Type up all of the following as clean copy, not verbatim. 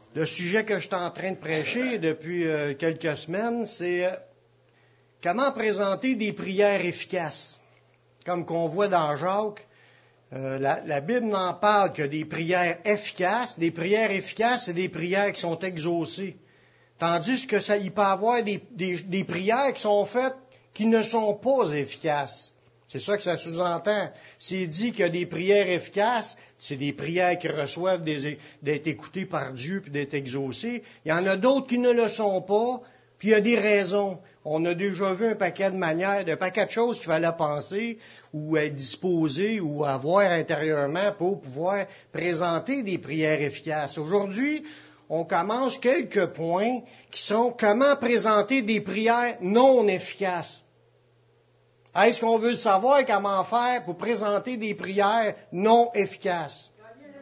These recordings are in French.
Le sujet que je suis en train de prêcher depuis quelques semaines, c'est comment présenter des prières efficaces. Comme qu'on voit dans Jacques, la Bible n'en parle que des prières efficaces. Des prières efficaces, c'est des prières qui sont exaucées. Tandis que il peut y avoir des prières qui sont faites qui ne sont pas efficaces. C'est ça que ça sous-entend. C'est dit qu'il y a des prières efficaces, c'est des prières qui reçoivent d'être écoutées par Dieu puis d'être exaucées. Il y en a d'autres qui ne le sont pas, puis il y a des raisons. On a déjà vu un paquet de manières, un paquet de choses qu'il fallait penser ou être disposé ou avoir intérieurement pour pouvoir présenter des prières efficaces. Aujourd'hui, on commence quelques points qui sont comment présenter des prières non efficaces. Est-ce qu'on veut savoir comment faire pour présenter des prières non efficaces?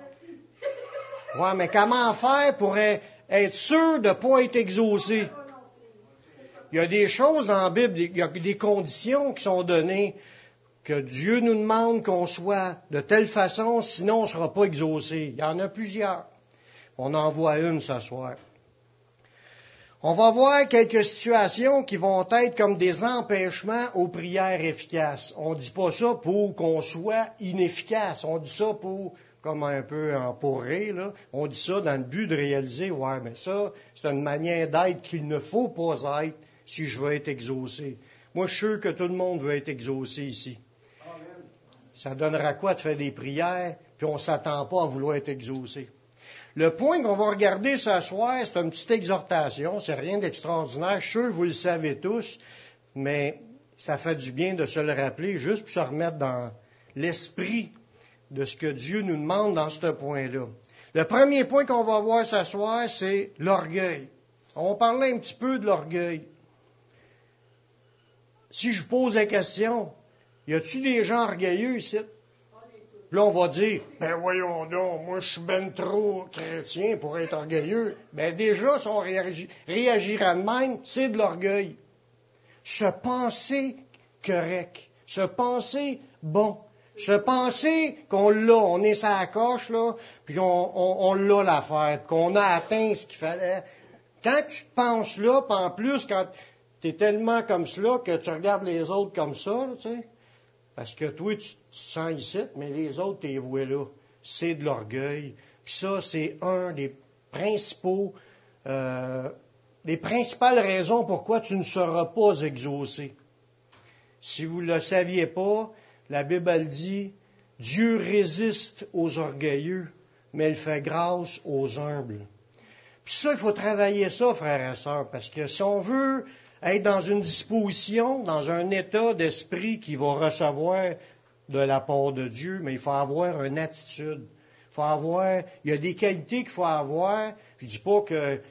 Ouais, mais comment faire pour être sûr de ne pas être exaucé? Il y a des choses dans la Bible, il y a des conditions qui sont données que Dieu nous demande qu'on soit de telle façon, sinon on ne sera pas exaucé. Il y en a plusieurs. On en voit une ce soir. On va voir quelques situations qui vont être comme des empêchements aux prières efficaces. On ne dit pas ça pour qu'on soit inefficace. On dit ça pour, comme un peu en pourré, là. On dit ça dans le but de réaliser, ouais, mais ça, c'est une manière d'être qu'il ne faut pas être si je veux être exaucé. Moi, je suis sûr que tout le monde veut être exaucé ici. Amen. Ça donnera quoi de faire des prières, puis on ne s'attend pas à vouloir être exaucé. Le point qu'on va regarder ce soir, c'est une petite exhortation, c'est rien d'extraordinaire, je suis sûr que vous le savez tous, mais ça fait du bien de se le rappeler, juste pour se remettre dans l'esprit de ce que Dieu nous demande dans ce point-là. Le premier point qu'on va voir ce soir, c'est l'orgueil. On va parler un petit peu de l'orgueil. Si je vous pose la question, y a-t-il des gens orgueilleux ici? Puis là, on va dire, ben voyons donc, moi je suis ben trop chrétien pour être orgueilleux. Ben déjà, si on réagira de même, c'est de l'orgueil. Se penser correct, se penser bon, se penser qu'on l'a, on est sur la coche, là, puis on l'a l'affaire, qu'on a atteint ce qu'il fallait. Quand tu te penses là, puis en plus, quand tu es tellement comme cela que tu regardes les autres comme ça, là, tu sais, parce que toi, tu te sens ici, mais les autres, t'es voué là. C'est de l'orgueil. Puis ça, c'est un des principales raisons pourquoi tu ne seras pas exaucé. Si vous ne le saviez pas, la Bible elle dit, Dieu résiste aux orgueilleux, mais il fait grâce aux humbles. Puis ça, il faut travailler ça, frères et sœurs, parce que si on veut être dans une disposition, dans un état d'esprit qui va recevoir de la part de Dieu, mais il faut avoir une attitude. Il y a des qualités qu'il faut avoir. Je dis pas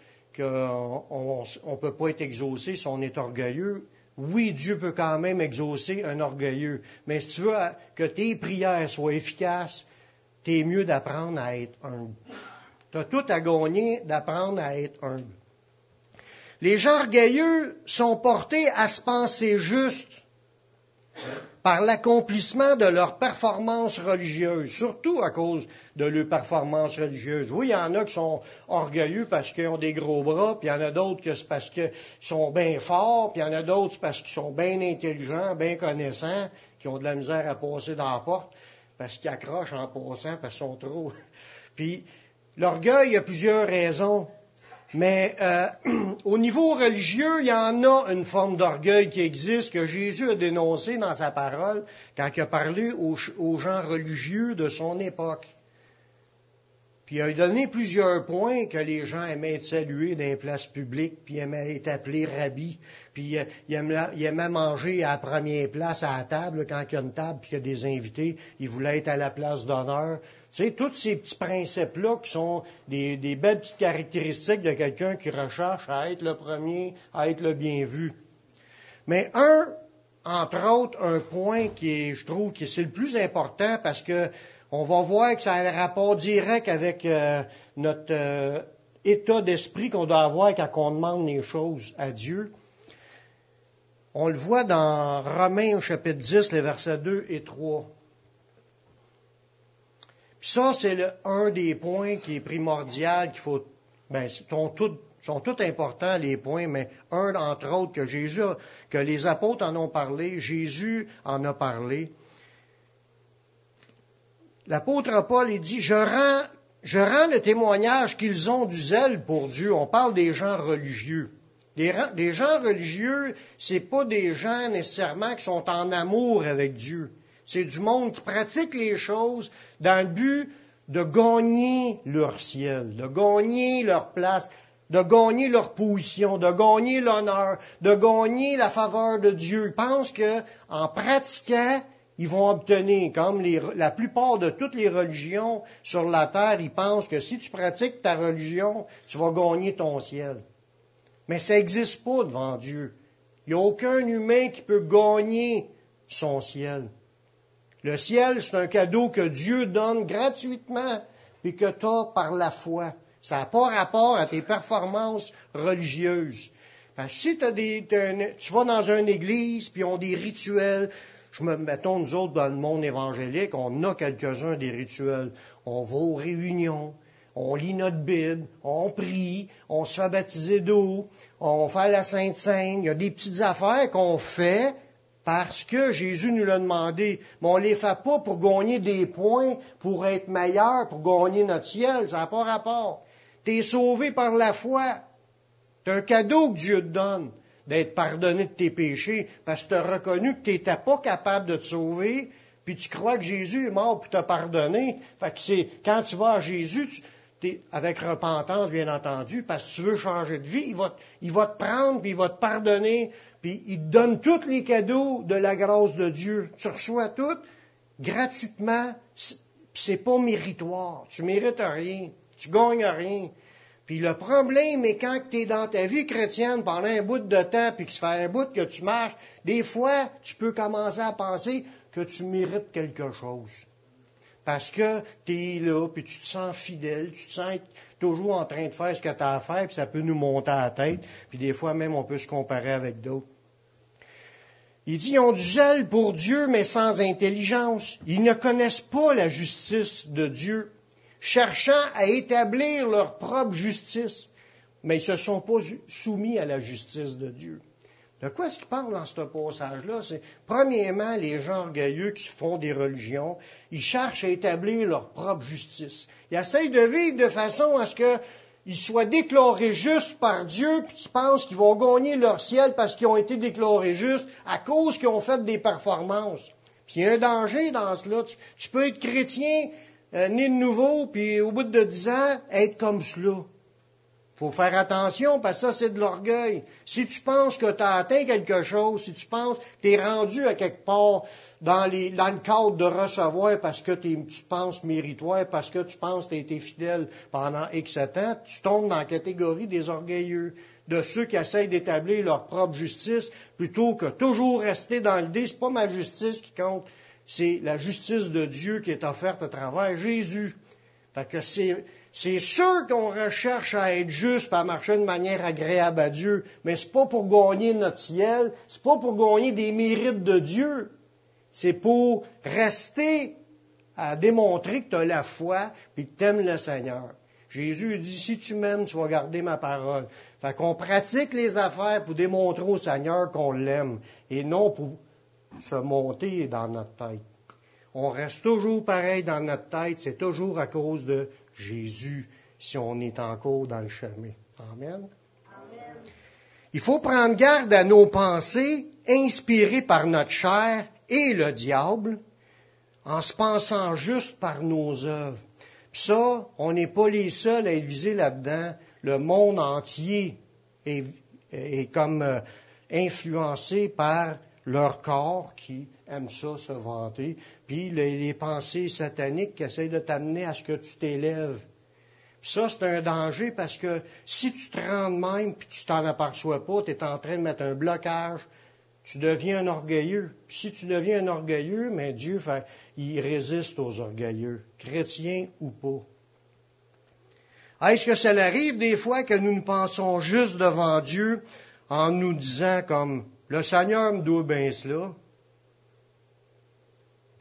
qu'on peut pas être exaucé si on est orgueilleux. Oui, Dieu peut quand même exaucer un orgueilleux. Mais si tu veux que tes prières soient efficaces, t'es mieux d'apprendre à être humble. Tu as tout à gagner d'apprendre à être humble. Les gens orgueilleux sont portés à se penser justes par l'accomplissement de leur performance religieuse, surtout à cause de leur performance religieuse. Oui, il y en a qui sont orgueilleux parce qu'ils ont des gros bras, puis il y en a d'autres que c'est parce qu'ils sont bien forts, puis il y en a d'autres c'est parce qu'ils sont bien intelligents, bien connaissants, qui ont de la misère à passer dans la porte, parce qu'ils accrochent en passant, parce qu'ils sont trop... Puis l'orgueil, il y a plusieurs raisons. Mais au niveau religieux, il y en a une forme d'orgueil qui existe, que Jésus a dénoncé dans sa parole quand il a parlé aux gens religieux de son époque. Puis il a donné plusieurs points que les gens aimaient être salués dans les places publiques, puis aimaient être appelés rabbi, puis ils aimaient manger à la première place à la table, quand il y a une table puis qu'il y a des invités, ils voulaient être à la place d'honneur. Tu sais, tous ces petits principes-là qui sont des belles petites caractéristiques de quelqu'un qui recherche à être le premier, à être le bien vu. Mais entre autres, un point je trouve que c'est le plus important parce que on va voir que ça a un rapport direct avec notre état d'esprit qu'on doit avoir quand on demande les choses à Dieu. On le voit dans Romains au chapitre 10, les versets 2 et 3. Puis ça, c'est un des points qui est primordial, qu'il faut Ben, sont tous importants, les points, mais un entre autres que les apôtres en ont parlé, Jésus en a parlé. L'apôtre Paul, il dit, je rends le témoignage qu'ils ont du zèle pour Dieu. On parle des gens religieux. Les gens religieux, c'est pas des gens nécessairement qui sont en amour avec Dieu. C'est du monde qui pratique les choses dans le but de gagner leur ciel, de gagner leur place, de gagner leur position, de gagner l'honneur, de gagner la faveur de Dieu. Ils pensent que en pratiquant, ils vont obtenir, comme la plupart de toutes les religions sur la terre, ils pensent que si tu pratiques ta religion, tu vas gagner ton ciel. Mais ça n'existe pas devant Dieu. Il n'y a aucun humain qui peut gagner son ciel. Le ciel, c'est un cadeau que Dieu donne gratuitement et que tu as par la foi. Ça n'a pas rapport à tes performances religieuses. Parce que si tu vas dans une église, puis ils ont des rituels. Mettons, nous autres, dans le monde évangélique, on a quelques-uns des rituels. On va aux réunions, on lit notre Bible, on prie, on se fait baptiser d'eau, on fait la Sainte Seine. Il y a des petites affaires qu'on fait parce que Jésus nous l'a demandé. Mais on ne les fait pas pour gagner des points, pour être meilleur, pour gagner notre ciel. Ça n'a pas rapport. Tu es sauvé par la foi. C'est un cadeau que Dieu te donne, d'être pardonné de tes péchés, parce que tu as reconnu que tu n'étais pas capable de te sauver, puis tu crois que Jésus est mort pour te pardonner. Fait que quand tu vas à Jésus, avec repentance, bien entendu, parce que tu veux changer de vie, il va te prendre, puis il va te pardonner, puis il te donne tous les cadeaux de la grâce de Dieu. Tu reçois tout gratuitement, c'est pas méritoire. Tu mérites rien. Tu gagnes rien. Puis le problème est quand tu es dans ta vie chrétienne pendant un bout de temps, puis que ça fait un bout que tu marches, des fois, tu peux commencer à penser que tu mérites quelque chose. Parce que tu es là, puis tu te sens fidèle, tu te sens être toujours en train de faire ce que tu as à faire, puis ça peut nous monter à la tête, puis des fois même on peut se comparer avec d'autres. Il dit, ils ont du zèle pour Dieu, mais sans intelligence. Ils ne connaissent pas la justice de Dieu, cherchant à établir leur propre justice, mais ils ne se sont pas soumis à la justice de Dieu. De quoi est-ce qu'il parle dans ce passage-là? C'est, premièrement, les gens orgueilleux qui font des religions, ils cherchent à établir leur propre justice. Ils essayent de vivre de façon à ce qu'ils soient déclarés justes par Dieu, puis qu'ils pensent qu'ils vont gagner leur ciel parce qu'ils ont été déclarés justes à cause qu'ils ont fait des performances. Puis il y a un danger dans cela. Tu peux être chrétien, né de nouveau, puis au bout de 10 ans, être comme cela. Faut faire attention, parce que ça, c'est de l'orgueil. Si tu penses que tu as atteint quelque chose, si tu penses que tu es rendu à quelque part dans le cadre de recevoir parce que tu penses méritoire, parce que tu penses que tu as été fidèle pendant X temps, tu tombes dans la catégorie des orgueilleux, de ceux qui essayent d'établir leur propre justice, plutôt que toujours rester dans l'idée, c'est pas ma justice qui compte, c'est la justice de Dieu qui est offerte à travers Jésus. Fait que c'est sûr qu'on recherche à être juste, à marcher de manière agréable à Dieu, mais c'est pas pour gagner notre ciel, c'est pas pour gagner des mérites de Dieu. C'est pour rester à démontrer que tu as la foi et que tu aimes le Seigneur. Jésus dit, si tu m'aimes, tu vas garder ma parole. Fait qu'on pratique les affaires pour démontrer au Seigneur qu'on l'aime et non pour se monter dans notre tête. On reste toujours pareil dans notre tête, c'est toujours à cause de Jésus, si on est encore dans le chemin. Amen. Amen. Il faut prendre garde à nos pensées inspirées par notre chair et le diable, en se pensant juste par nos œuvres. Puis ça, on n'est pas les seuls à être visés là-dedans. Le monde entier est comme influencé par leur corps qui aime ça, se vanter, puis les pensées sataniques qui essayent de t'amener à ce que tu t'élèves. Puis ça, c'est un danger parce que si tu te rends de même puis tu t'en aperçois pas, tu es en train de mettre un blocage, tu deviens un orgueilleux. Puis si tu deviens un orgueilleux, mais Dieu, il résiste aux orgueilleux, chrétiens ou pas. Est-ce que ça arrive des fois que nous nous pensons juste devant Dieu en nous disant comme « Le Seigneur me doit bien cela ».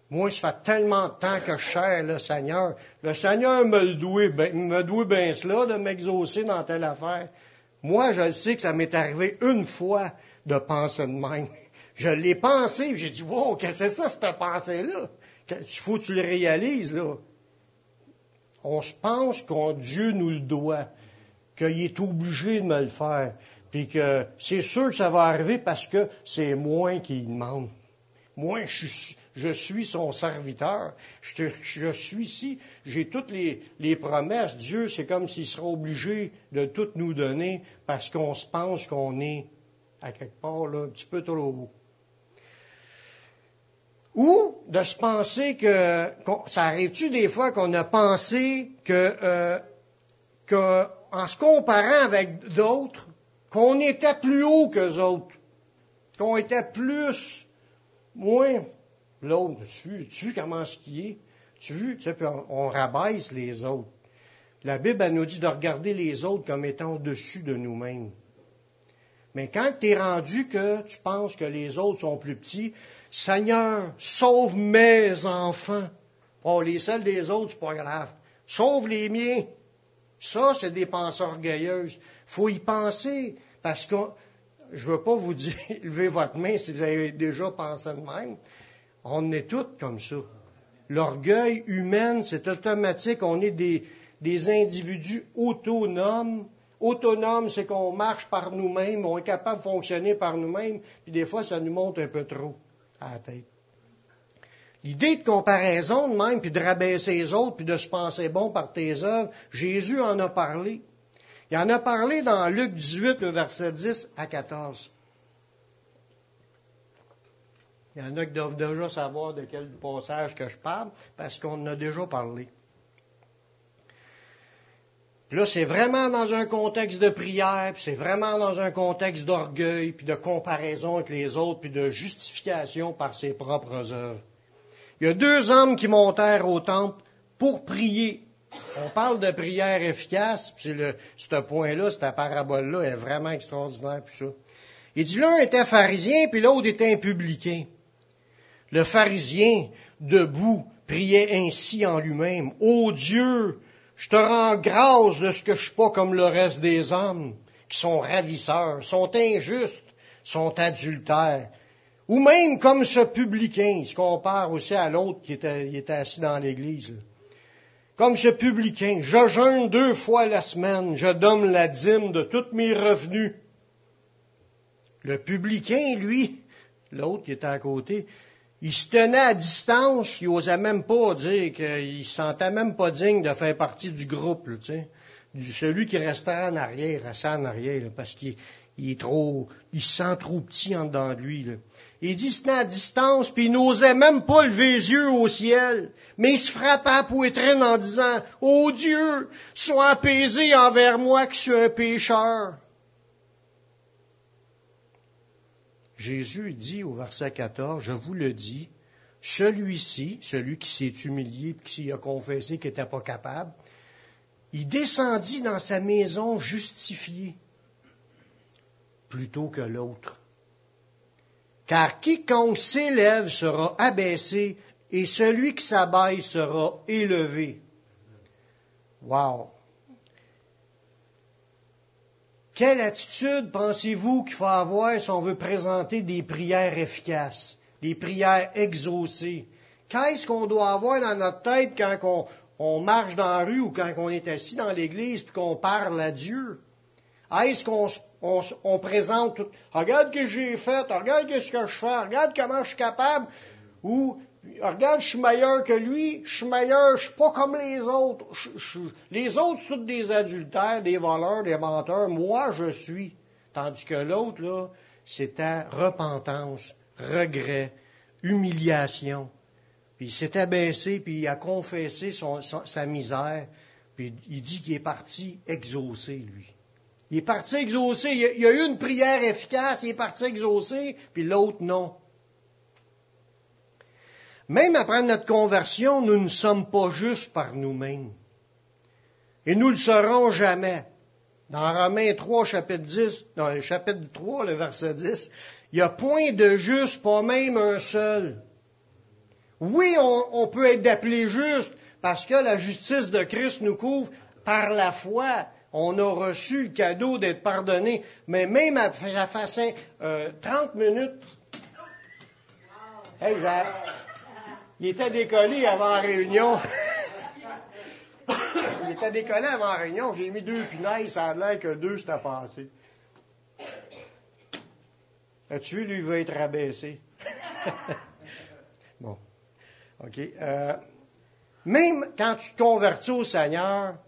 Moi, ça fait tellement de temps que je sers le Seigneur. Le Seigneur me doit bien cela de m'exaucer dans telle affaire. Moi, je sais que ça m'est arrivé une fois de penser de même. Je l'ai pensé, j'ai dit, wow, qu'est-ce que c'est ça, cette pensée-là? Il faut que tu le réalises, là. On se pense que Dieu nous le doit, qu'il est obligé de me le faire, puis que c'est sûr que ça va arriver parce que c'est moi qui demande. Moi, je suis son serviteur. Je suis ici. J'ai toutes les promesses. Dieu, c'est comme s'il serait obligé de tout nous donner parce qu'on se pense qu'on est à quelque part là, un petit peu trop haut. Ou de se penser ça arrive-tu des fois qu'on a pensé que en se comparant avec d'autres, qu'on était plus haut qu'eux autres, qu'on était plus, moins l'autre. Tu vois comment ce qui est? Tu sais, puis on rabaisse les autres. La Bible, elle nous dit de regarder les autres comme étant au-dessus de nous-mêmes. Mais quand tu es rendu que tu penses que les autres sont plus petits, Seigneur, sauve mes enfants. Oh, les celles des autres, c'est pas grave. Sauve les miens. Ça, c'est des pensées orgueilleuses. Faut y penser, parce que je veux pas vous dire, levez votre main si vous avez déjà pensé de même. On est tous comme ça. L'orgueil humain, c'est automatique. On est des individus autonomes. Autonome, c'est qu'on marche par nous-mêmes, on est capable de fonctionner par nous-mêmes, puis des fois, ça nous monte un peu trop à la tête. L'idée de comparaison de même, puis de rabaisser les autres, puis de se penser bon par tes œuvres, Jésus en a parlé. Il en a parlé dans Luc 18, le verset 10 à 14. Il y en a qui doivent déjà savoir de quel passage que je parle, parce qu'on en a déjà parlé. Puis là, c'est vraiment dans un contexte de prière, puis c'est vraiment dans un contexte d'orgueil, puis de comparaison avec les autres, puis de justification par ses propres œuvres. Il y a 2 hommes qui montèrent au temple pour prier. On parle de prière efficace, puis ce point-là, cette parabole-là est vraiment extraordinaire, puis ça. Il dit, l'un était pharisien, puis l'autre était un publicain. Le pharisien, debout, priait ainsi en lui-même. « Ô Dieu, je te rends grâce de ce que je suis pas comme le reste des hommes, qui sont ravisseurs, sont injustes, sont adultères. Ou même comme ce publicain, il se compare aussi à l'autre qui était assis dans l'église. Là. Comme ce publicain, je jeûne 2 fois la semaine, je donne la dîme de tous mes revenus. » Le publicain, lui, l'autre qui était à côté, il se tenait à distance, il n'osait même pas dire qu'il se sentait même pas digne de faire partie du groupe, là, tu sais. Celui qui restait en arrière, assis en arrière, là, parce qu'il il se sent trop petit en dedans de lui, là. Il dit, il se tenait à distance, puis il n'osait même pas lever les yeux au ciel, mais il se frappait à la poitrine en disant, « Ô Dieu, sois apaisé envers moi qui suis un pécheur. » Jésus dit au verset 14, « Je vous le dis, celui-ci, celui qui s'est humilié et qui a confessé qu'il n'était pas capable, il descendit dans sa maison justifié plutôt que l'autre. Car quiconque s'élève sera abaissé et celui qui s'abaisse sera élevé. » Wow! Quelle attitude pensez-vous qu'il faut avoir si on veut présenter des prières efficaces, des prières exaucées? Qu'est-ce qu'on doit avoir dans notre tête quand on marche dans la rue ou quand on est assis dans l'église et qu'on parle à Dieu? Est-ce qu'on présente tout, regarde ce que j'ai fait, regarde ce que je fais, regarde comment je suis capable, ou regarde, je suis meilleur que lui, je suis meilleur, je suis pas comme les autres. Les autres sont tous des adultères, des voleurs, des menteurs. Moi, je suis. Tandis que l'autre, là, c'était repentance, regret, humiliation. Puis il s'est abaissé, puis il a confessé sa misère. Puis il dit qu'il est parti exaucer, lui. Il est parti exaucer. Il y a eu une prière efficace, il est parti exaucer, puis l'autre, non. Même après notre conversion, nous ne sommes pas justes par nous-mêmes. Et nous ne le serons jamais. Dans Romains 3, chapitre 3, le verset 10, il n'y a point de juste, pas même un seul. Oui, on peut être appelé juste parce que la justice de Christ nous couvre par la foi. On a reçu le cadeau d'être pardonné. Mais même à faire 30 minutes, hey, il était décollé avant la réunion. Il était décollé avant la réunion. J'ai mis 2 punaises, ça a l'air que 2 c'était passé. As-tu vu, lui, il veut être rabaissé. Bon. OK. Même quand tu te convertis au Seigneur,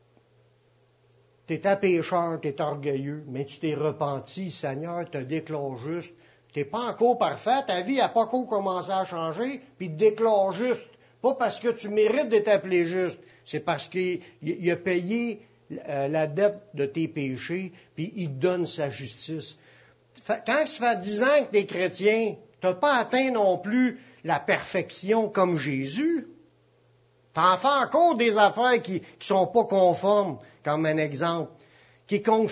tu es un pécheur, tu es orgueilleux, mais tu t'es repenti, le Seigneur te déclare juste. Tu n'es pas encore parfait, ta vie n'a pas encore commencé à changer, puis il te déclare juste. Pas parce que tu mérites d'être appelé juste, c'est parce qu'il a payé la dette de tes péchés, puis il te donne sa justice. Quand ça fait 10 ans que tu es chrétien, tu n'as pas atteint non plus la perfection comme Jésus. Tu en fais encore des affaires qui ne sont pas conformes, comme un exemple. Quiconque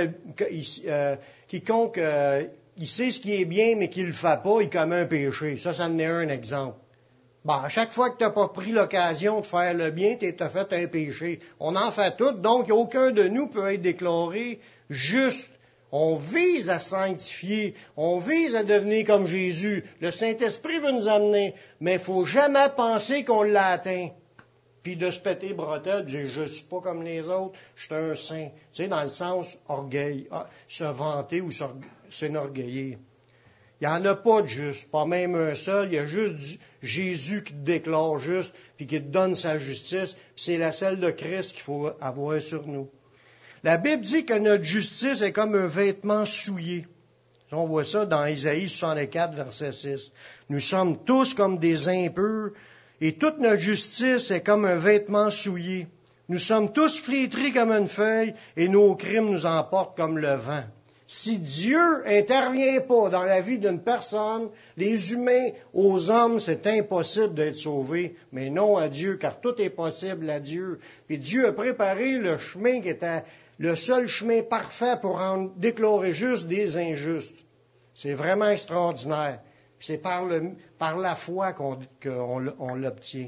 il sait ce qui est bien, mais qui ne le fait pas, il commet un péché. Ça en est un exemple. Bon, à chaque fois que tu n'as pas pris l'occasion de faire le bien, tu as fait un péché. On en fait tout, donc aucun de nous peut être déclaré juste. On vise à sanctifier, on vise à devenir comme Jésus. Le Saint-Esprit veut nous amener, mais il ne faut jamais penser qu'on l'a atteint. Puis de se péter bretelle, dire je ne suis pas comme les autres, je suis un saint. Tu sais, dans le sens orgueil, se vanter ou s'enorgueillir. Il n'y en a pas de juste, pas même un seul. Il y a juste Jésus qui te déclare juste, puis qui te donne sa justice. C'est la celle de Christ qu'il faut avoir sur nous. La Bible dit que notre justice est comme un vêtement souillé. On voit ça dans Isaïe 64, verset 6. Nous sommes tous comme des impurs, et toute notre justice est comme un vêtement souillé. Nous sommes tous flétris comme une feuille, et nos crimes nous emportent comme le vent. Si Dieu intervient pas dans la vie d'une personne, les humains, aux hommes, c'est impossible d'être sauvés, mais non à Dieu, car tout est possible à Dieu. Puis Dieu a préparé le chemin qui était le seul chemin parfait pour en déclarer juste des injustes. C'est vraiment extraordinaire. C'est par la foi qu'on l'obtient.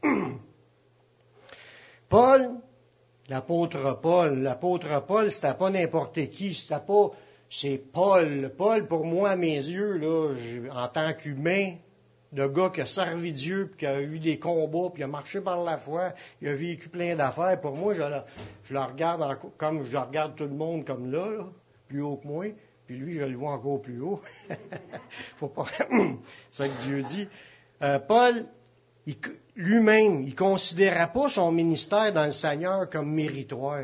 Paul, l'apôtre Paul, c'était pas n'importe qui, c'est Paul. Paul, pour moi, à mes yeux, là, en tant qu'humain, de gars qui a servi Dieu, puis qui a eu des combats, puis qui a marché par la foi, il a vécu plein d'affaires. Pour moi, je le regarde comme je regarde tout le monde comme là, plus haut que moi, puis lui, je le vois encore plus haut. Faut pas. C'est ça que Dieu dit. Paul, lui-même, il considérait pas son ministère dans le Seigneur comme méritoire.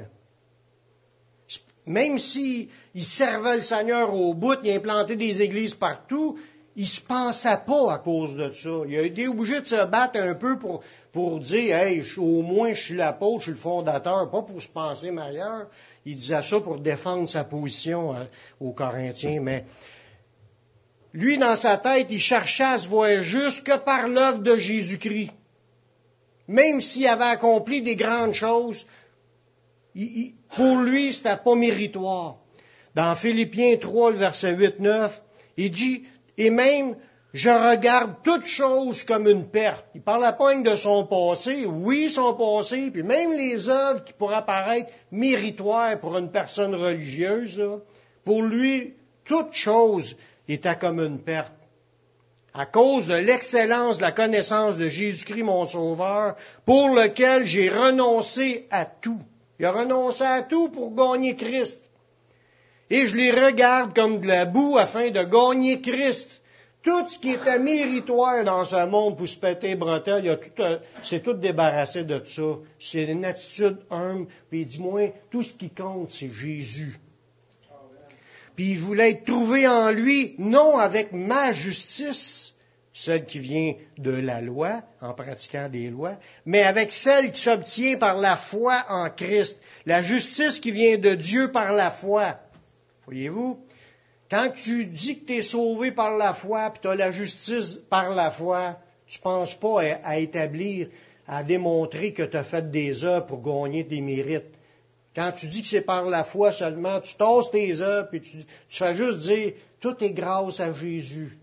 Même s'il servait le Seigneur au bout, il implantait des églises partout, il se pensait pas à cause de ça. Il a été obligé de se battre un peu pour dire, hey, au moins je suis l'apôtre, je suis le fondateur, pas pour se penser meilleur. Il disait ça pour défendre sa position aux Corinthiens, mais lui, dans sa tête, il cherchait à se voir juste que par l'œuvre de Jésus-Christ. Même s'il avait accompli des grandes choses, pour lui, c'était pas méritoire. Dans Philippiens 3, le verset 8-9, il dit, et même, je regarde toute chose comme une perte. Il parle pas de son passé, oui, son passé, puis même les œuvres qui pourraient paraître méritoires pour une personne religieuse, là, pour lui, toute chose était comme une perte. À cause de l'excellence de la connaissance de Jésus-Christ, mon Sauveur, pour lequel j'ai renoncé à tout. Il a renoncé à tout pour gagner Christ. Et je les regarde comme de la boue afin de gagner Christ. Tout ce qui était méritoire dans ce monde pour se péter les bretelles, c'est tout débarrassé de ça. C'est une attitude humble. Puis dis-moi, tout ce qui compte, c'est Jésus. Puis il voulait être trouvé en lui, non avec ma justice, celle qui vient de la loi, en pratiquant des lois, mais avec celle qui s'obtient par la foi en Christ, la justice qui vient de Dieu par la foi. Voyez-vous, quand tu dis que tu es sauvé par la foi, puis tu as la justice par la foi, tu ne penses pas à établir, à démontrer que tu as fait des œuvres pour gagner des mérites. Quand tu dis que c'est par la foi seulement, tu tasses tes œuvres, puis tu fais juste dire, tout est grâce à Jésus.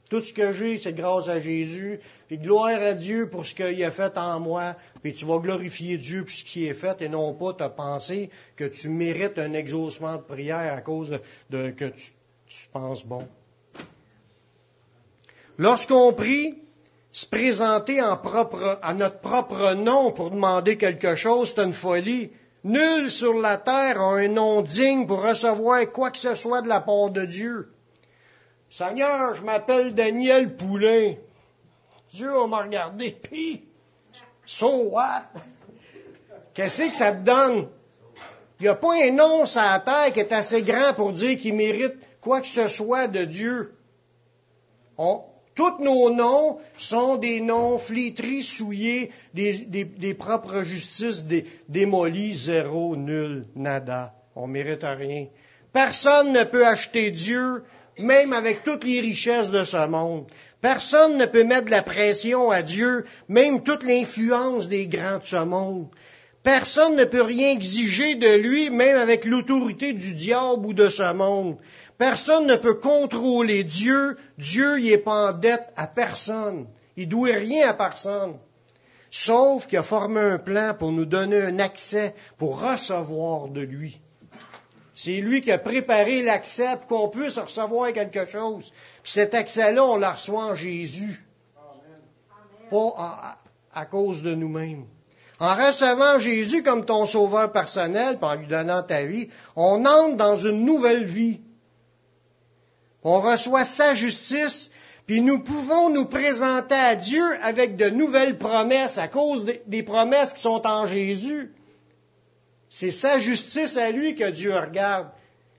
Tout ce que j'ai, c'est grâce à Jésus. Puis gloire à Dieu pour ce qu'il a fait en moi. Puis tu vas glorifier Dieu pour ce qui est fait et non pas te penser que tu mérites un exaucement de prière à cause que tu penses bon. Lorsqu'on prie, se présenter à notre propre nom pour demander quelque chose, c'est une folie. Nul sur la terre a un nom digne pour recevoir quoi que ce soit de la part de Dieu. Seigneur, je m'appelle Daniel Poulain. Dieu va me regarder, puis, so what? Qu'est-ce que ça te donne? Il n'y a pas un nom sur la terre qui est assez grand pour dire qu'il mérite quoi que ce soit de Dieu. Tous nos noms sont des noms flétris, souillés, des propres justices démolies, zéro, nul, nada. On mérite rien. Personne ne peut acheter Dieu, même avec toutes les richesses de ce monde. Personne ne peut mettre de la pression à Dieu, même toute l'influence des grands de ce monde. Personne ne peut rien exiger de lui, même avec l'autorité du diable ou de ce monde. Personne ne peut contrôler Dieu. Dieu, il n'est pas en dette à personne. Il ne doit rien à personne. Sauf qu'il a formé un plan pour nous donner un accès pour recevoir de lui. C'est lui qui a préparé l'accès pour qu'on puisse recevoir quelque chose. Puis cet accès-là, on le reçoit en Jésus. Amen. Pas à cause de nous-mêmes. En recevant Jésus comme ton sauveur personnel, puis en lui donnant ta vie, on entre dans une nouvelle vie. On reçoit sa justice, puis nous pouvons nous présenter à Dieu avec de nouvelles promesses à cause des promesses qui sont en Jésus. C'est sa justice à lui que Dieu regarde.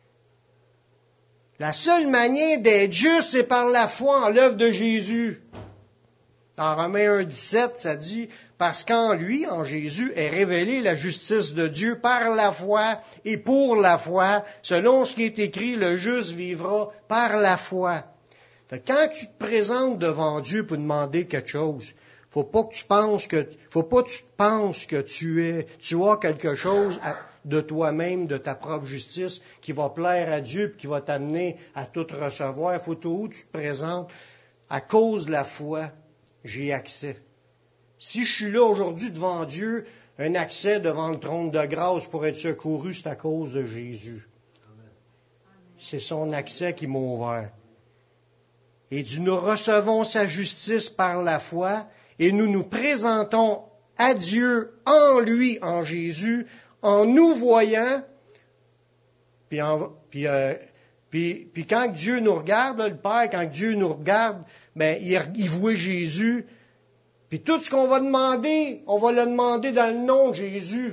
La seule manière d'être juste, c'est par la foi en l'œuvre de Jésus. Dans Romains 1,17, ça dit, parce qu'en lui, en Jésus, est révélée la justice de Dieu par la foi et pour la foi, selon ce qui est écrit, le juste vivra par la foi. Quand tu te présentes devant Dieu pour demander quelque chose, faut pas que tu penses que tu as quelque chose de toi-même, de ta propre justice, qui va plaire à Dieu et qui va t'amener à tout recevoir. Il faut où tu te présentes. À cause de la foi, j'ai accès. Si je suis là aujourd'hui devant Dieu, un accès devant le trône de grâce pour être secouru, c'est à cause de Jésus. C'est son accès qui m'a ouvert. Et nous recevons sa justice par la foi et nous nous présentons à Dieu en lui, en Jésus, en nous voyant. Puis quand Dieu nous regarde, le Père, quand Dieu nous regarde, ben il voit Jésus. Puis tout ce qu'on va demander, on va le demander dans le nom de Jésus.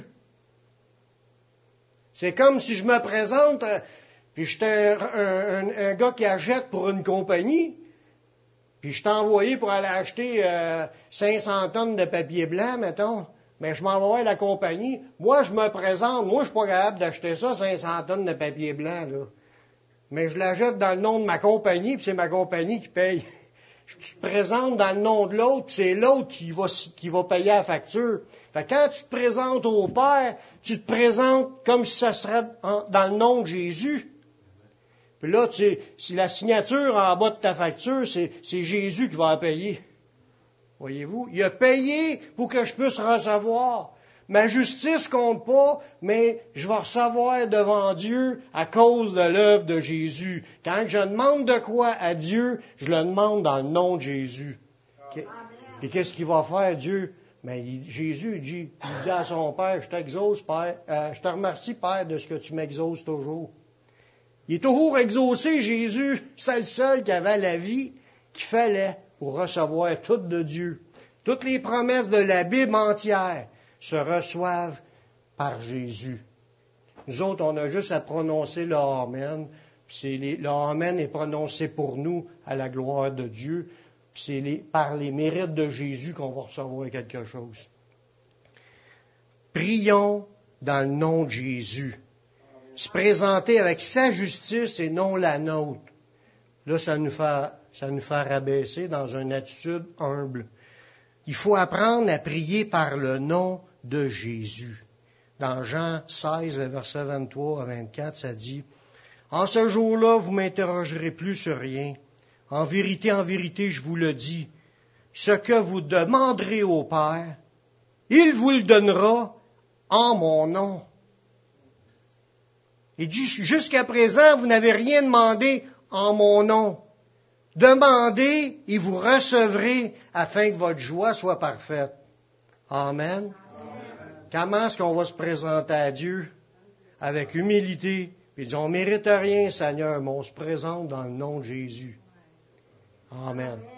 C'est comme si je me présente, puis j'étais un gars qui achète pour une compagnie, puis je t'ai envoyé pour aller acheter 500 tonnes de papier blanc, mettons. Mais je m'en vais voir la compagnie. Moi, je me présente. Moi, je suis pas capable d'acheter ça, 500 tonnes de papier blanc, là. Mais je l'achète dans le nom de ma compagnie, puis c'est ma compagnie qui paye. Tu te présentes dans le nom de l'autre, puis c'est l'autre qui va payer la facture. Fait que quand tu te présentes au Père, tu te présentes comme si ça serait dans le nom de Jésus. Puis là, si la signature en bas de ta facture, c'est Jésus qui va la payer. Voyez-vous? Il a payé pour que je puisse recevoir. Ma justice compte pas, mais je vais recevoir devant Dieu à cause de l'œuvre de Jésus. Quand je demande de quoi à Dieu, je le demande dans le nom de Jésus. Et qu'est-ce qu'il va faire, Dieu? Jésus il dit à son Père, je t'exauce, Père, je te remercie, Père, de ce que tu m'exauces toujours. Il est toujours exaucé, Jésus. C'est le seul qui avait la vie qu'il fallait pour recevoir tout de Dieu. Toutes les promesses de la Bible entière se reçoivent par Jésus. Nous autres, on a juste à prononcer le Amen. Le Amen est prononcé pour nous à la gloire de Dieu. C'est par les mérites de Jésus qu'on va recevoir quelque chose. Prions dans le nom de Jésus. Se présenter avec sa justice et non la nôtre. Là, ça nous fait rabaisser dans une attitude humble. Il faut apprendre à prier par le nom de Jésus. Dans Jean 16, le verset 23 à 24, ça dit « En ce jour-là, vous m'interrogerez plus sur rien. en vérité, je vous le dis, ce que vous demanderez au Père, il vous le donnera en mon nom. Il dit, jusqu'à présent, vous n'avez rien demandé en mon nom. Demandez et vous recevrez afin que votre joie soit parfaite. Amen. Comment est-ce qu'on va se présenter à Dieu? Avec humilité. Puis disons, on ne mérite rien, Seigneur, mais on se présente dans le nom de Jésus. Amen.